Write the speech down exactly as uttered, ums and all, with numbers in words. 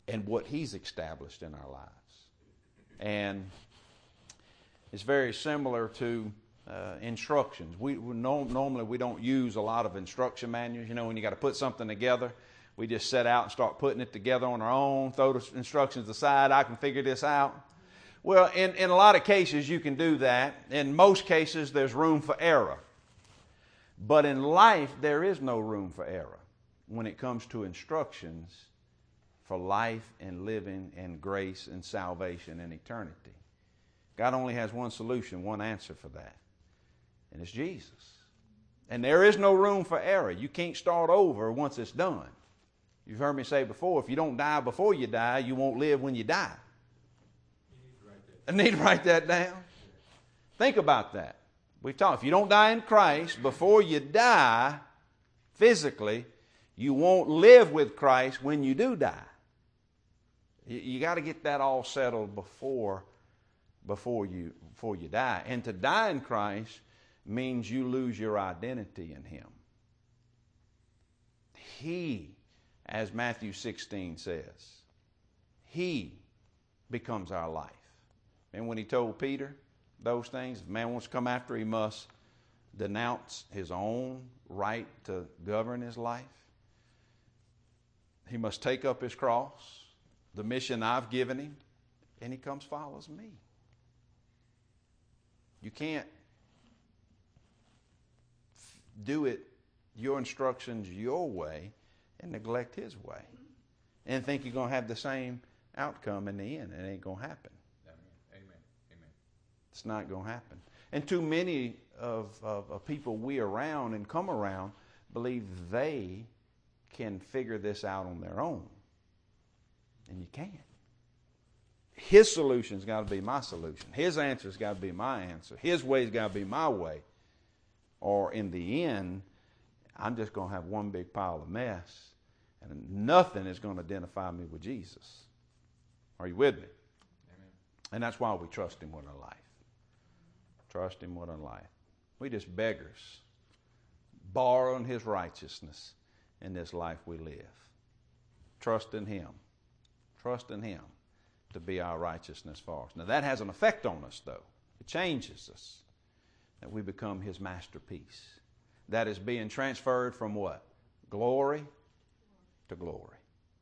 and what He's established in our lives. And it's very similar to uh, instructions. We, we no, normally we don't use a lot of instruction manuals. You know, when you got to put something together, we just set out and start putting it together on our own, throw the instructions aside, I can figure this out. Well, in, in a lot of cases you can do that. In most cases there's room for error. But in life there is no room for error when it comes to instructions for life and living and grace and salvation and eternity. God only has one solution, one answer for that. And it's Jesus. And there is no room for error. You can't start over once it's done. You've heard me say before, if you don't die before you die, you won't live when you die. I need to write that down. Think about that. We've talked, if you don't die in Christ before you die physically, you won't live with Christ when you do die. You, you got to get that all settled before, before you, before you die. And to die in Christ means you lose your identity in Him. He, as Matthew sixteen says, He becomes our life. And when He told Peter those things, if a man wants to come after, he must denounce his own right to govern his life. He must take up his cross, the mission I've given him, and he comes follows me. You can't do it, your instructions, your way, and neglect His way. And think you're going to have the same outcome in the end. It ain't going to happen. Amen. Amen. It's not going to happen. And too many of, of, of people we around and come around believe they can figure this out on their own. And you can't. His solution's got to be my solution. His answer's got to be my answer. His way's got to be my way. Or in the end, I'm just going to have one big pile of mess, and nothing is going to identify me with Jesus. Are you with me? Amen. And that's why we trust Him with our life. Trust Him with our life. We just beggars, borrowing His righteousness in this life we live. Trust in Him. Trust in Him to be our righteousness for us. Now that has an effect on us, though. It changes us. That we become His masterpiece. That is being transferred from what? Glory to glory.